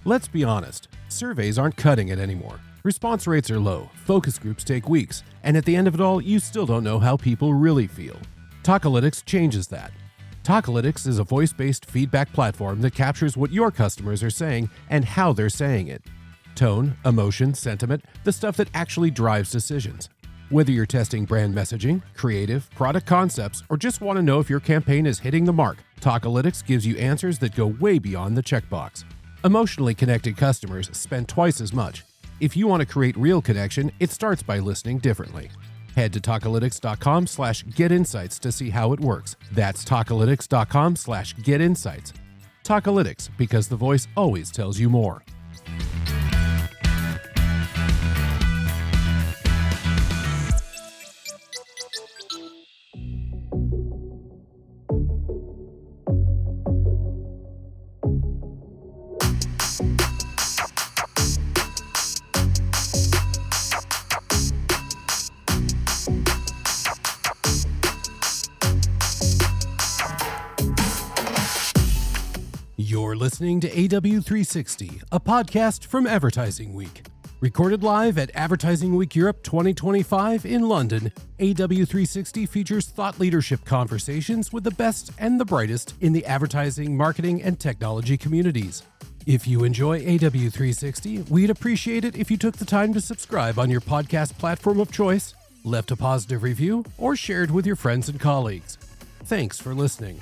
Let's be honest, surveys aren't cutting it anymore. Response rates are low, focus groups take weeks, and at the end of it all, you still don't know how people really feel. Talkalytics changes that. Talkalytics is a voice-based feedback platform that captures what your customers are saying and how they're saying it. Tone, emotion, sentiment, the stuff that actually drives decisions. Whether you're testing brand messaging, creative, product concepts, or just want to know if your campaign is hitting the mark, Talkalytics gives you answers that go way beyond the checkbox. Emotionally connected customers spend twice as much. If you want to create real connection, it starts by listening differently. Head to Talkalytics.com/getinsights to see how it works. That's Talkalytics.com/getinsights. Talkalytics, because the voice always tells you more. You're listening to AW360, a podcast from Advertising Week. Recorded live at Advertising Week Europe 2025 in London, AW360 features thought leadership conversations with the best and the brightest in the advertising, marketing, and technology communities. If you enjoy AW360, we'd appreciate it if you took the time to subscribe on your podcast platform of choice, left a positive review, or shared with your friends and colleagues. Thanks for listening.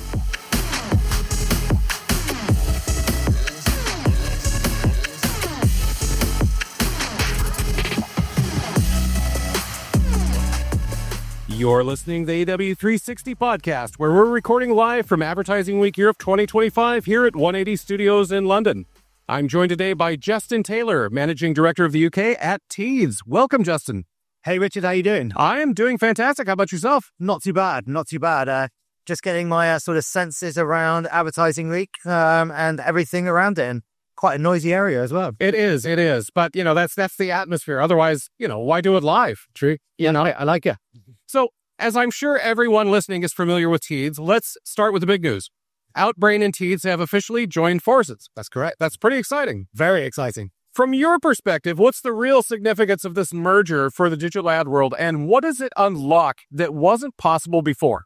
You're listening to the AW360 podcast, where we're recording live from Advertising Week Europe 2025 here at 180 Studios in London. I'm joined today by Justin Taylor, Managing Director of the UK at Teads. Welcome, Justin. Hey, Richard, how you doing? I am doing fantastic. How about yourself? Not too bad, not too bad. Just getting my sort of senses around Advertising Week and everything around it. And quite a noisy area as well. It is. But, that's the atmosphere. Otherwise, why do it live? True. I like it. So, as I'm sure everyone listening is familiar with Teads, let's start with the big news. Outbrain and Teads have officially joined forces. That's correct. That's pretty exciting. Very exciting. From your perspective, what's the real significance of this merger for the digital ad world, and what does it unlock that wasn't possible before?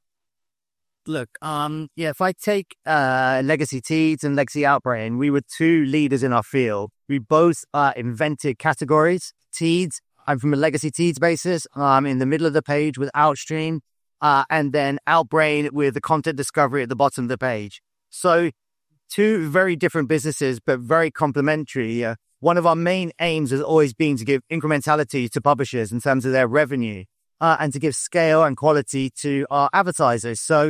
Look, if I take Legacy Teads and Legacy Outbrain, we were two leaders in our field. We both invented categories. Teads, I'm from a Legacy Teads basis. I'm in the middle of the page with Outstream, and then Outbrain with the content discovery at the bottom of the page. So two very different businesses, but very complementary. One of our main aims has always been to give incrementality to publishers in terms of their revenue, and to give scale and quality to our advertisers. So,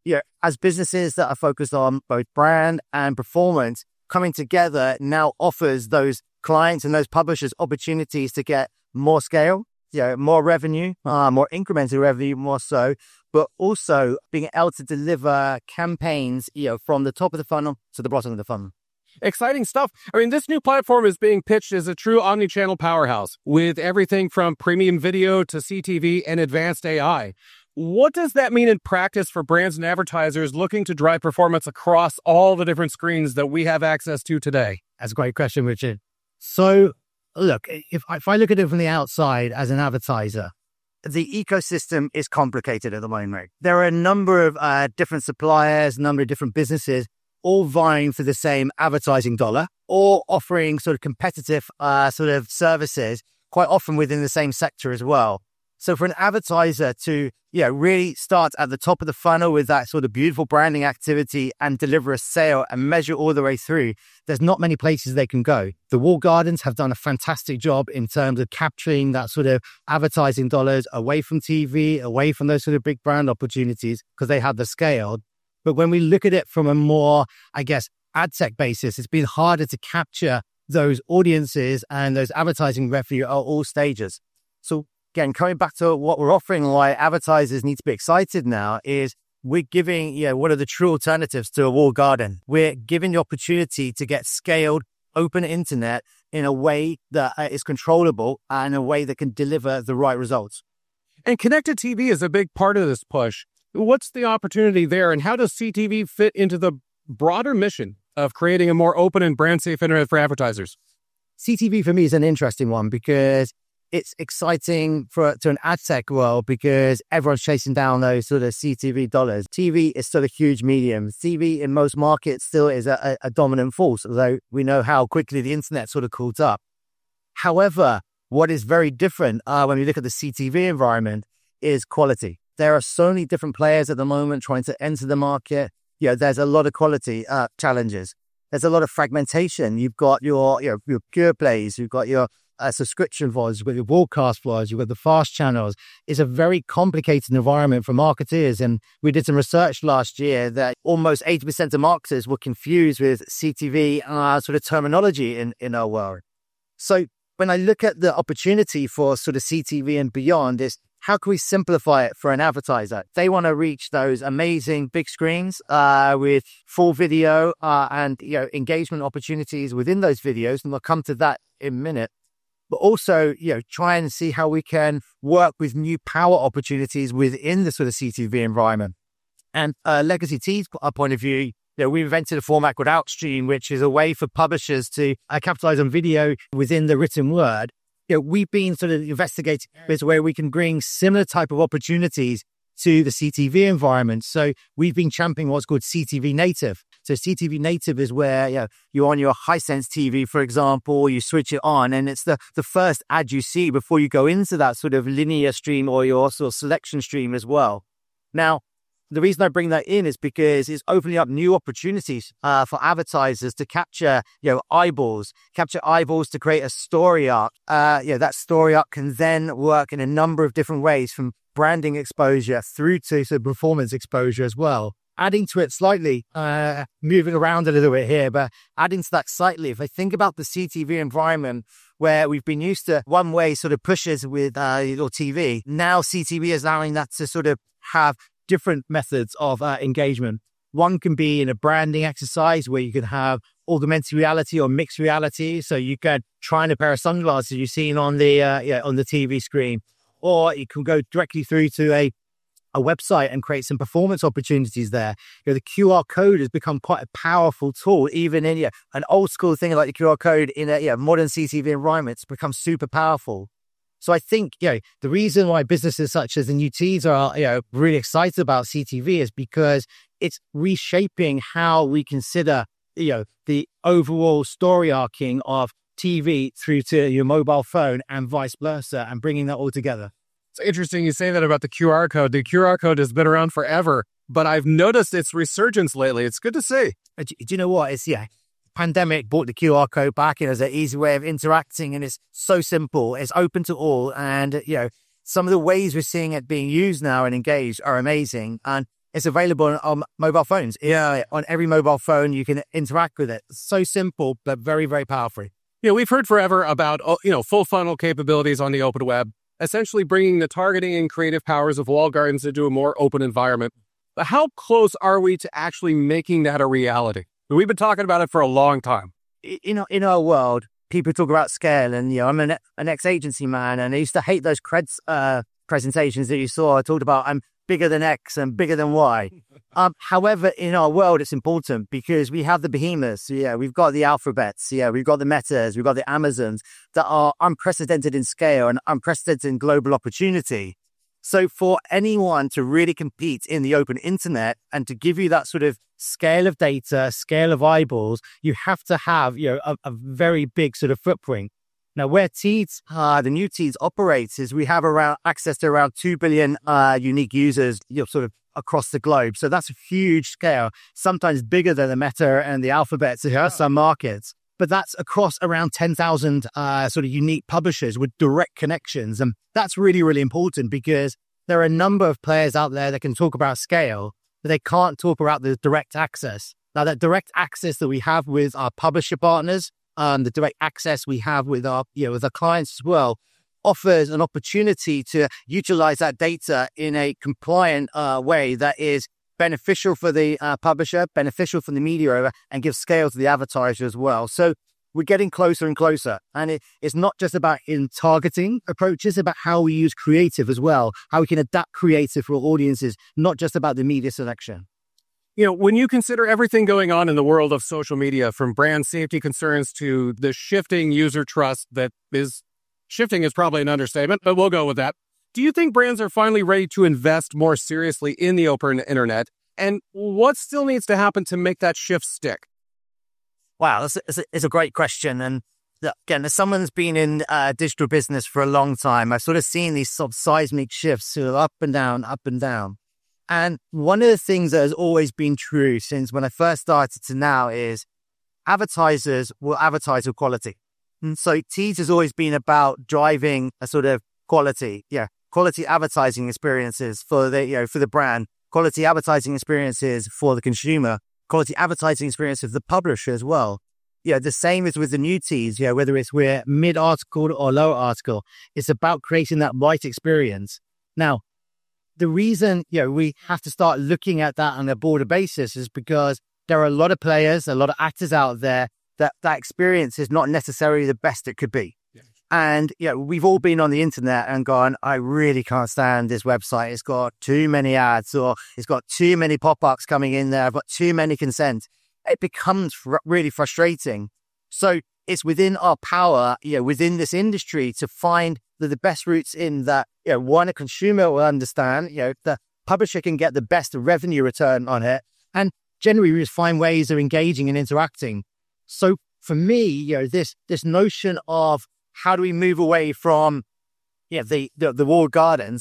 as businesses that are focused on both brand and performance, coming together now offers those clients and those publishers opportunities to get more scale, more revenue, more incremental revenue, more so, but also being able to deliver campaigns, from the top of the funnel to the bottom of the funnel. Exciting stuff. I mean, this new platform is being pitched as a true omnichannel powerhouse with everything from premium video to CTV and advanced AI. What does that mean in practice for brands and advertisers looking to drive performance across all the different screens that we have access to today? That's a great question, Richard. So, look, if I look at it from the outside as an advertiser, the ecosystem is complicated at the moment. There are a number of different suppliers, a number of different businesses, all vying for the same advertising dollar, or offering sort of competitive sort of services, quite often within the same sector as well. So for an advertiser to really start at the top of the funnel with that sort of beautiful branding activity and deliver a sale and measure all the way through, there's not many places they can go. The walled gardens have done a fantastic job in terms of capturing that sort of advertising dollars away from TV, away from those sort of big brand opportunities, because they have the scale. But when we look at it from a more, ad tech basis, it's been harder to capture those audiences and those advertising revenue at all stages. So again, coming back to what we're offering, why advertisers need to be excited now is we're giving, one of the true alternatives to a walled garden. We're giving the opportunity to get scaled, open internet in a way that is controllable and a way that can deliver the right results. And connected TV is a big part of this push. What's the opportunity there, and how does CTV fit into the broader mission of creating a more open and brand safe internet for advertisers? CTV for me is an interesting one because it's exciting to an ad tech world because everyone's chasing down those sort of CTV dollars. TV is still a huge medium. TV in most markets still is a dominant force, although we know how quickly the internet sort of caught up. However, what is very different when we look at the CTV environment is quality. There are so many different players at the moment trying to enter the market. There's a lot of quality challenges. There's a lot of fragmentation. You've got your pure plays, you've got your subscription VODs, you've got your broadcast VODs, you've got the fast channels. It's a very complicated environment for marketers. And we did some research last year that almost 80% of marketers were confused with CTV sort of terminology in our world. So when I look at the opportunity for sort of CTV and beyond, is how can we simplify it for an advertiser? They want to reach those amazing big screens with full video and engagement opportunities within those videos, and we'll come to that in a minute. But also, try and see how we can work with new power opportunities within the sort of CTV environment. And Legacy T's point of view, we invented a format called Outstream, which is a way for publishers to capitalize on video within the written word. We've been sort of investigating this where we can bring similar type of opportunities to the CTV environment. So we've been championing what's called CTV native. So CTV native is where you're on your Hisense TV, for example, you switch it on and it's the first ad you see before you go into that sort of linear stream or your sort of selection stream as well. Now, the reason I bring that in is because it's opening up new opportunities for advertisers to capture, eyeballs to create a story arc. That story arc can then work in a number of different ways, from branding exposure through to performance exposure as well. Adding to it slightly, moving around a little bit here, but adding to that slightly, if I think about the CTV environment where we've been used to one-way sort of pushes with your TV, now CTV is allowing that to sort of have different methods of engagement. One can be in a branding exercise where you can have augmented reality or mixed reality. So you can try on a pair of sunglasses you've seen on the TV screen, or you can go directly through to a website and create some performance opportunities there. The QR code has become quite a powerful tool, even in an old school thing like the QR code in a modern CTV environment. It's become super powerful. So I think, the reason why businesses such as the New Tees are, really excited about CTV is because it's reshaping how we consider, the overall story arcing of TV through to your mobile phone and vice versa, and bringing that all together. It's interesting you say that about the QR code. The QR code has been around forever, but I've noticed its resurgence lately. It's good to see. Do you know what? It's, pandemic brought the QR code back in as an easy way of interacting, and it's so simple. It's open to all, and some of the ways we're seeing it being used now and engaged are amazing, and it's available on mobile phones. On every mobile phone you can interact with it. It's so simple but very, very powerful. We've heard forever about full funnel capabilities on the open web, essentially bringing the targeting and creative powers of walled gardens into a more open environment. But how close are we to actually making that a reality? We've been talking about it for a long time. In our world, people talk about scale, and I'm an ex-agency man, and I used to hate those creds presentations that you saw. I talked about I'm bigger than X and bigger than Y. However, in our world, it's important because we have the behemoths. We've got the alphabets. We've got the Metas. We've got the Amazons that are unprecedented in scale and unprecedented in global opportunity. So for anyone to really compete in the open internet and to give you that sort of scale of data, scale of eyeballs, you have to have, a very big sort of footprint. Now, where Teads, the New Teads operates is we have access to around 2 billion unique users, sort of across the globe. So that's a huge scale, sometimes bigger than the Meta and the Alphabets in some markets. But that's across around 10,000 sort of unique publishers with direct connections. And that's really, really important because there are a number of players out there that can talk about scale, but they can't talk about the direct access. Now, that direct access that we have with our publisher partners, the direct access we have with our clients as well, offers an opportunity to utilize that data in a compliant way that is beneficial for the publisher, beneficial for the media owner, and gives scale to the advertiser as well. So we're getting closer and closer. And it's not just about in targeting approaches, about how we use creative as well, how we can adapt creative for audiences, not just about the media selection. When you consider everything going on in the world of social media, from brand safety concerns to the shifting user trust that is shifting is probably an understatement, but we'll go with that. Do you think brands are finally ready to invest more seriously in the open internet? And what still needs to happen to make that shift stick? Wow, it's a great question. And again, as someone that's been in digital business for a long time, I've sort of seen these sort of seismic shifts sort of up and down, up and down. And one of the things that has always been true since when I first started to now is advertisers will advertise with quality. And so Teads has always been about driving a sort of quality advertising experiences for the brand, quality advertising experiences for the consumer, quality advertising experience of the publisher as well. The same is with the new Teads, whether it's we're mid-article or low article, it's about creating that right experience. Now, the reason, we have to start looking at that on a broader basis is because there are a lot of players, a lot of actors out there that experience is not necessarily the best it could be. Yeah. And, we've all been on the internet and gone, I really can't stand this website. It's got too many ads, or it's got too many pop-ups coming in there. I've got too many consent. It becomes really frustrating. So it's within our power, within this industry to find the best routes in that, one, a consumer will understand, the publisher can get the best revenue return on it. And generally we just find ways of engaging and interacting. So for me, this notion of how do we move away from, the walled gardens,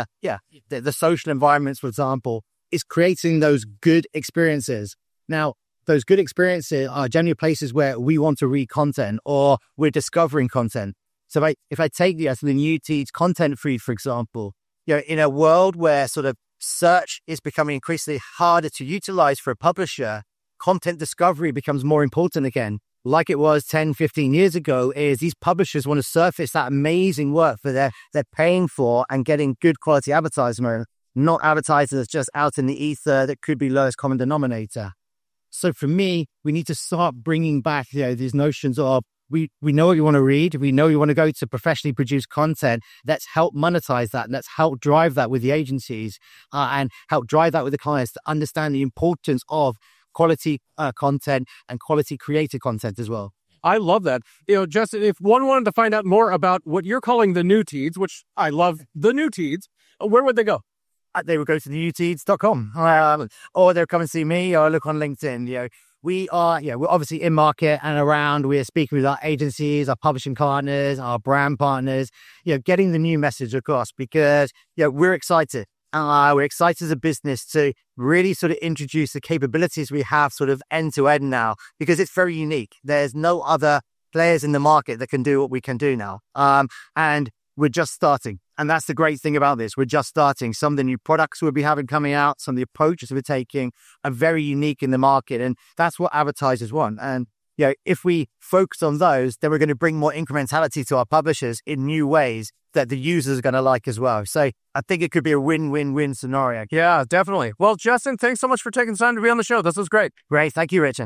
the social environments, for example, is creating those good experiences. Now, those good experiences are generally places where we want to read content or we're discovering content. So if I take the new Teads content feed, for example, in a world where sort of search is becoming increasingly harder to utilize for a publisher, content discovery becomes more important again. Like it was 10, 15 years ago, is these publishers want to surface that amazing work that they're paying for and getting good quality advertisement, not advertisers just out in the ether that could be lowest common denominator. So for me, we need to start bringing back, these notions of we know what you want to read. We know you want to go to professionally produced content. Let's help monetize that. Let's help drive that with the agencies and help drive that with the clients to understand the importance of quality content and quality created content as well. I love that. Justin, if one wanted to find out more about what you're calling the new Teads, which I love, the new Teads, where would they go? They would go to thenewteads.com or they'll come and see me or look on LinkedIn. We're obviously in market and around. We're speaking with our agencies, our publishing partners, our brand partners, getting the new message across because, we're excited. We're excited as a business to really sort of introduce the capabilities we have sort of end to end now because it's very unique. There's no other players in the market that can do what we can do now. And we're just starting. And that's the great thing about this. We're just starting. Some of the new products we'll be having coming out, some of the approaches we're taking are very unique in the market. And that's what advertisers want. And, if we focus on those, then we're going to bring more incrementality to our publishers in new ways that the users are going to like as well. So I think it could be a win-win-win scenario. Yeah, definitely. Well, Justin, thanks so much for taking time to be on the show. This was great. Great. Thank you, Richard.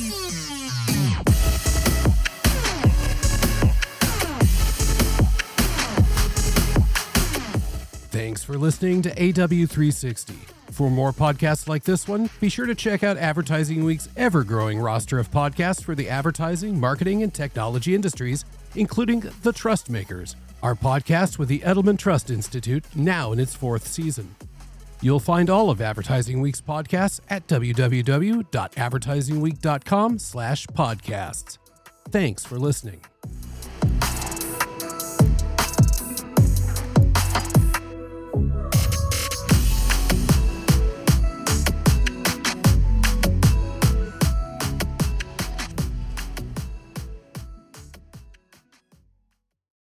Thanks for listening to AW360. For more podcasts like this one, be sure to check out Advertising Week's ever-growing roster of podcasts for the advertising, marketing, and technology industries, including The Trust Makers, our podcast with the Edelman Trust Institute, now in its 4th season. You'll find all of Advertising Week's podcasts at www.advertisingweek.com/podcasts. Thanks for listening.